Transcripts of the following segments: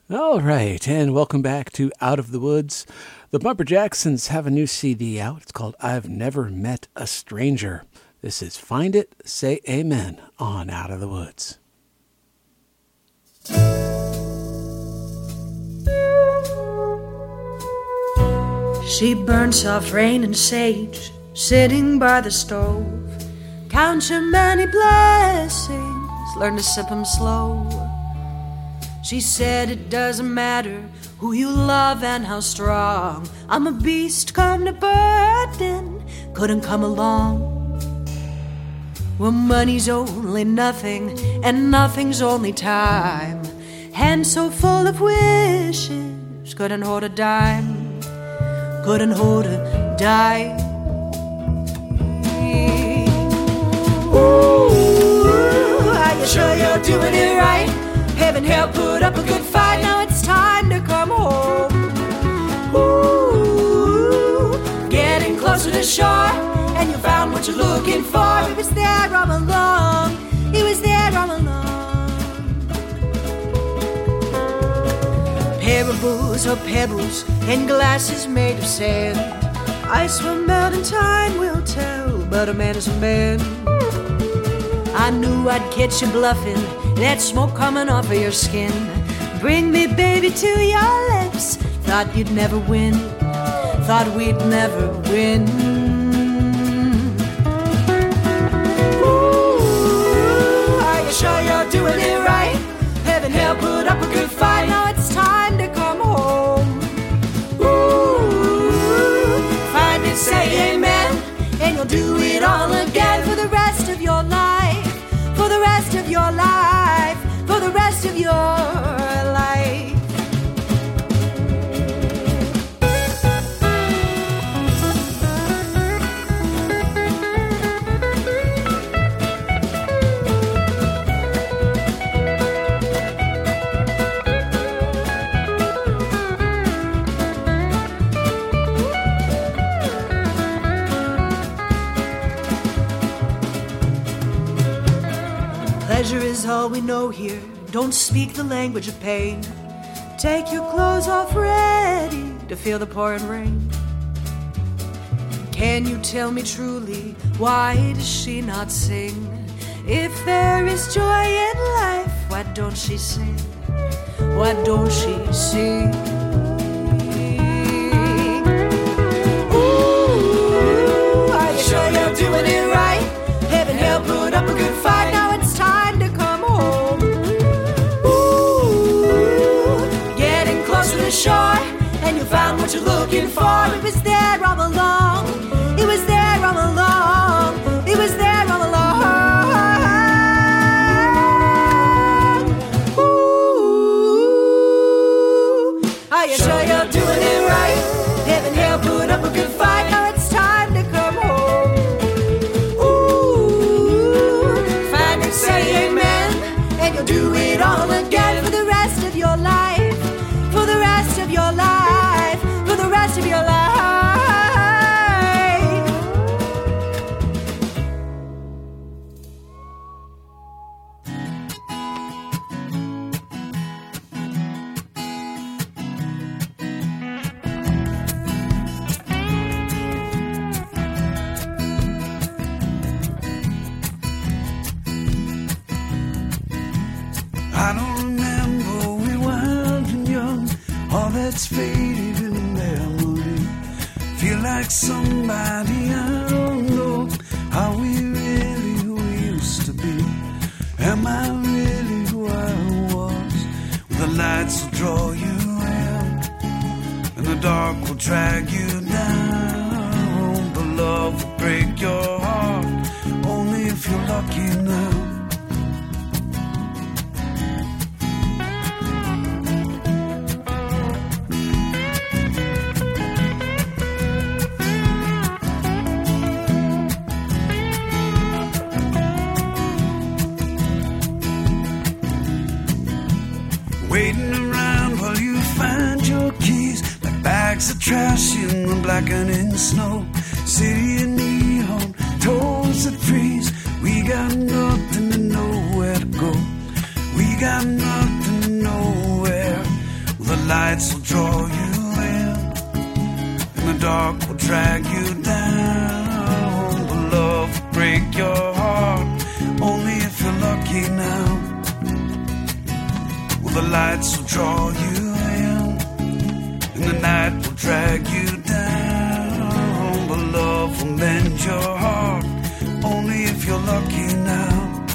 All right, and welcome back to Out of the Woods. The Bumper Jacksons have a new CD out. It's called I've Never Met a Stranger. This is Find It, Say Amen on Out of the Woods. She burned soft rain and sage, sitting by the stove. Count your many blessings, learn to sip them slow. She said it doesn't matter who you love and how strong. I'm a beast come to burden, couldn't come along. Well, money's only nothing, and nothing's only time. Hands so full of wishes, couldn't hold a dime, couldn't hold a dime. Ooh, are you sure you're doing it right? Heaven help put up a good fight, now it's time to come home. Ooh, getting closer to shore, and you found what you're looking for. He was there all along, he was there all along. Parables or pebbles and glasses made of sand. Ice will melt and time will tell, but a man is a man. I knew I'd catch you bluffing, that smoke coming off of your skin. Bring me, baby, to your lips. Thought you'd never win, thought we'd never win. Ooh, are you sure you're doing it right? Heaven help put up a good fight, now it's time to come home. Ooh, find it, say amen, and you'll do it all again for the rest of your life, for the rest of your life, for the rest of your life. Pleasure is all we know here. Don't speak the language of pain. Take your clothes off ready to feel the pouring rain. Can you tell me truly, why does she not sing? If there is joy in life, why don't she sing? Why don't she sing? Ooh, are you sure you're doing it right? Heaven help put up a good fight, now it's time to come home. Ooh, getting closer to shore, and you found what you're looking for. It was there all along, it was there all along, it was there all along. Ooh, are you sure you're doing it right? Heaven help put up a good fight, now it's time to come home. Say amen, and you'll do it all again for the rest of your life, for the rest of your life, for the rest of your life. I don't remember we wild and young, all that's faded in memory. Feel like somebody I don't know. Are we really who we used to be? Am I really who I was? The lights will draw you in, and the dark will drag you down. The love will break your heart, only if you're lucky now. Waiting around while you find your keys, like bags of trash in the blackening snow. City of neon, toes that freeze. We got nothing to know where to go. We got nothing to know where. lights will draw you in, and the dark will drag you down. The love will break your heart, only if you're lucky now. Well, the lights will draw you in, and the night will drag you down. But love will mend your heart, only if you're lucky now.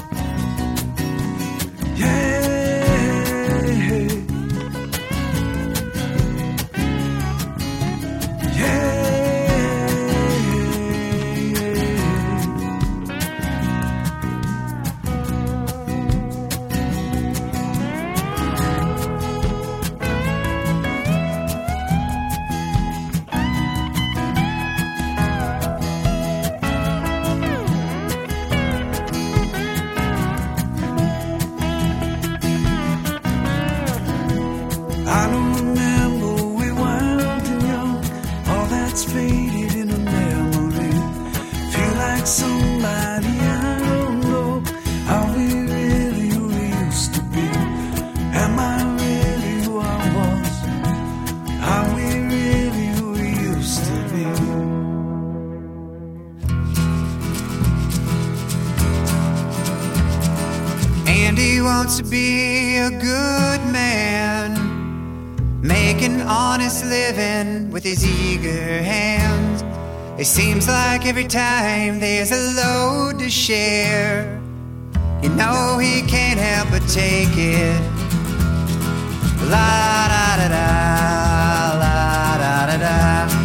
Yeah. I don't remember we wild and young, all that's faded in a memory. Feel like somebody I don't know, how we really who we used to be. Am I really who I was? How we really who we used to be. Andy wants to be a good man, make an honest living with his eager hands. It seems like every time there's a load to share, you know he can't help but take it. La da da da, la da da da.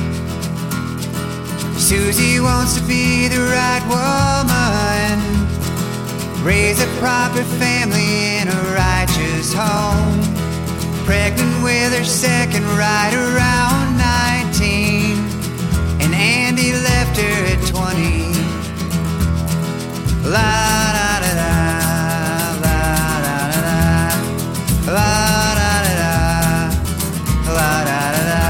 Susie wants to be the right woman, raise a proper family in a righteous home. Pregnant with her second right around 19, and Andy left her at 20. La da da da, la da da da, la da da da, la da da da.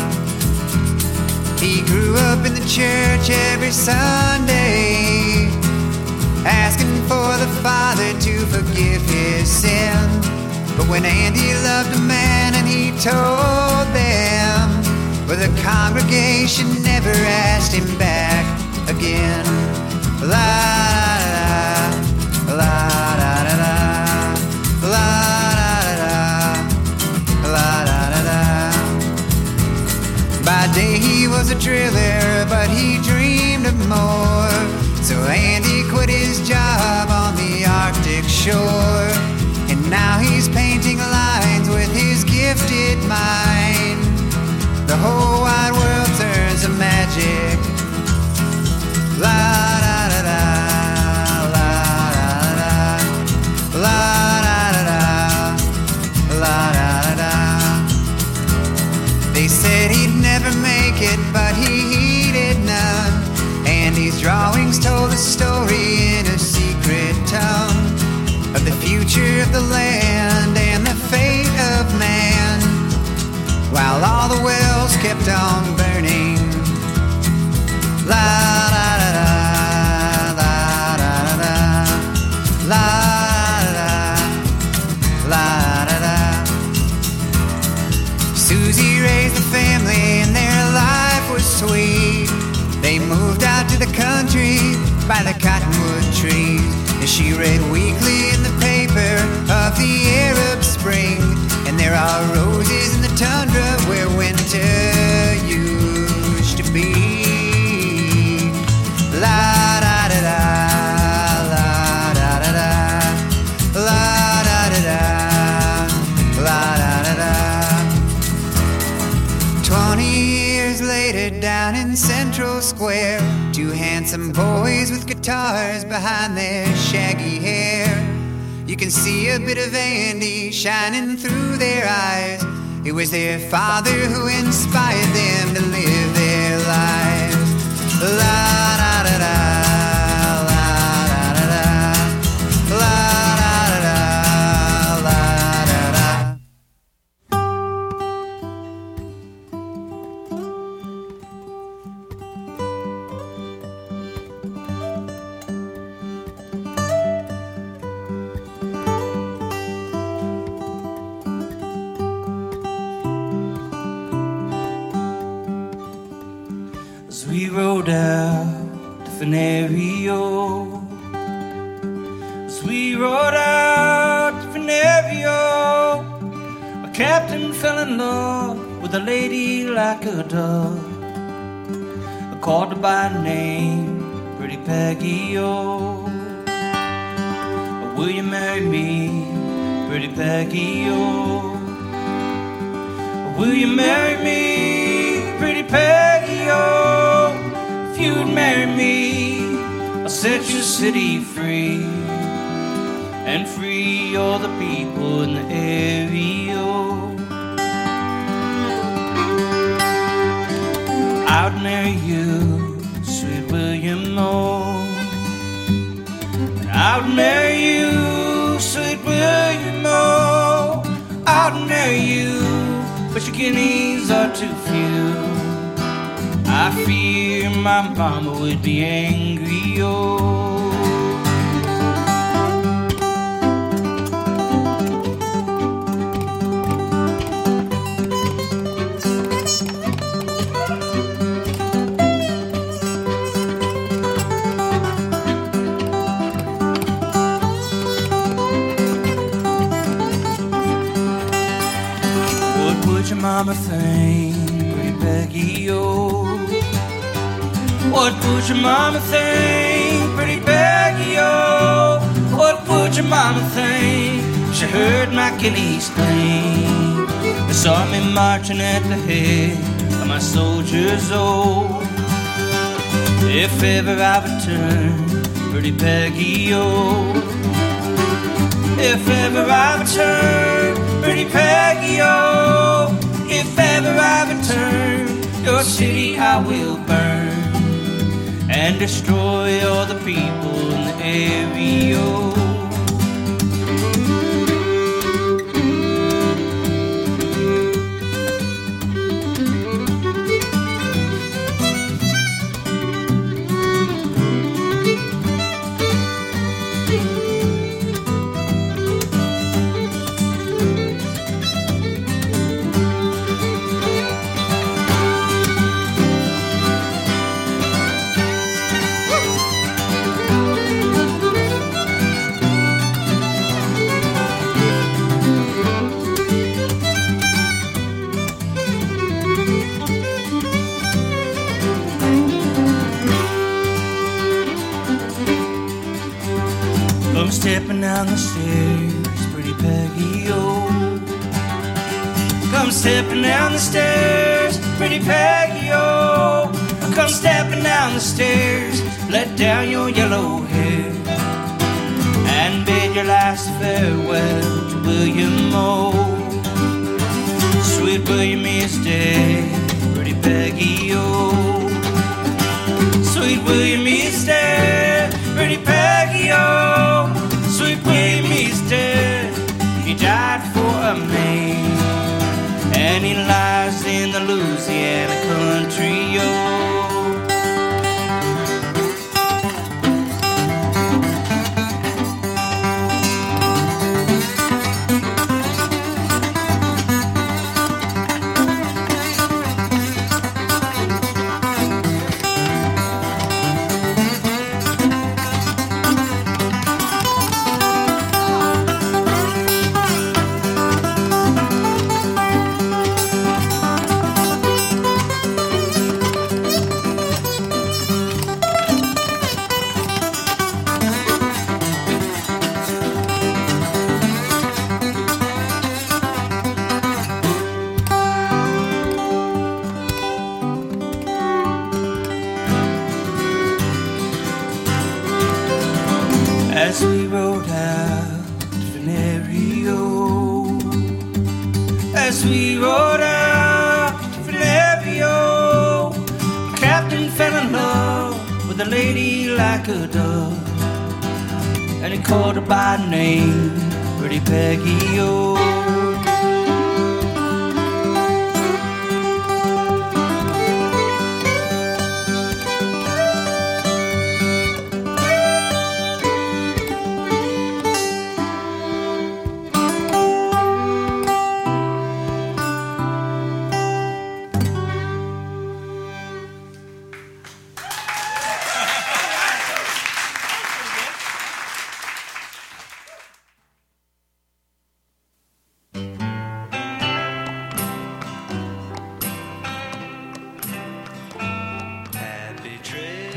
He grew up in the church every Sunday, asking for the Father to forgive his sin. But when Andy loved a man and he told them, well, the congregation never asked him back again. La da da, la da da da, la da da da, la da da da. By day he was a driller, but he dreamed of more. So Andy quit his job on the Arctic shore, and now he's painting lines with his gifted mind. The whole wide world turns to magic. La da da da, la da da da, la da da da, la da da da. They said he'd never make it, but he heeded none. And these drawings told a story in a secret tongue of the future of the land and the fate of man, while all the wells kept on burning. La da da da, la da da da, la da da, la da da. Susie raised the family and their life was sweet. They moved out to the country by the cottonwood trees, and she read weekly in the paper of the Arab Spring. And there are roses in the tundra where winter used to be. La da da da, la da da da, la da da da, la da da da. 20 years later, down in Central Square, two handsome boys with guitars behind their shaggy hair. You can see a bit of Andy shining through their eyes. It was their father who inspired them to live their lives. La da da da, la da da da, la da da da, la da da. we rode out to Venerio, as we rode out to Venerio, a captain fell in love with a lady like a dove. I called her by name, Pretty Peggy, oh. Will you marry me, Pretty Peggy, oh? Will you marry me, Pretty Peggy, oh? If you'd marry me, I'll set your city free, and free all the people in the area. I'd marry you, sweet William, oh. I'd marry you, sweet William, oh. I'd marry you, but your guineas are too few. I fear my mama would be angry, oh. Your mama think, Pretty Peggy, oh? What would your mama think, Pretty Peggy, oh? What would your mama think? She heard my guineas cling. They saw me marching at the head of my soldiers, oh. If ever I return, Pretty Peggy, oh. If ever I return, Pretty Peggy, oh. If ever I return, your city I will burn and destroy all the people in the area. Come stepping down the stairs, Pretty Peggy, oh. Come stepping down the stairs, Pretty Peggy, oh. Come stepping down the stairs, let down your yellow hair, and bid your last farewell to William, oh. Sweet William is dead, Pretty Peggy, oh. Sweet William is dead, Pretty Peggy, oh. Sweet William is dead, he died for a man, and he lies in the Louisiana country, oh. As we rode out to Venerio, as we rode out to Venerio, the captain fell in love with a lady like a dove, and he called her by name, Pretty Peggy, oh.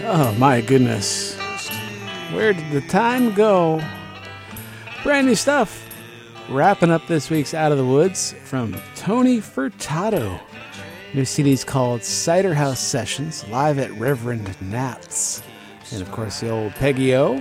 Oh my goodness. Where did the time go? Brand new stuff. Wrapping up this week's Out of the Woods from Tony Furtado. New CD's called Cider House Sessions, live at Reverend Nat's. And of course the old Peggy O,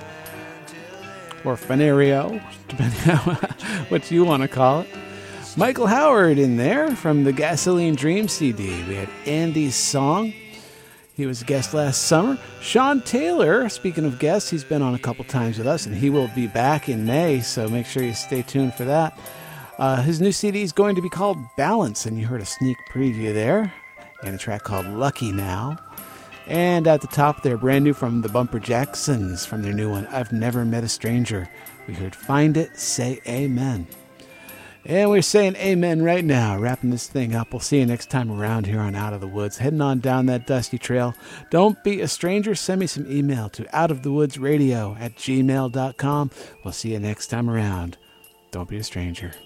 or Fenario, depending on what you want to call it. Michael Howard in there from the Gasoline Dream CD. We had Andy's Song. He was a guest last summer. Sean Taylor, speaking of guests, he's been on a couple times with us, and he will be back in May, so make sure you stay tuned for that. His new CD is going to be called Balance, and you heard a sneak preview there, and a track called Lucky Now. And at the top there, brand new from the Bumper Jacksons, from their new one, I've Never Met a Stranger. We heard Find It, Say Amen. And we're saying amen right now, wrapping this thing up. We'll see you next time around here on Out of the Woods, heading on down that dusty trail. Don't be a stranger. Send me some email to outofthewoodsradio@gmail.com. We'll see you next time around. Don't be a stranger.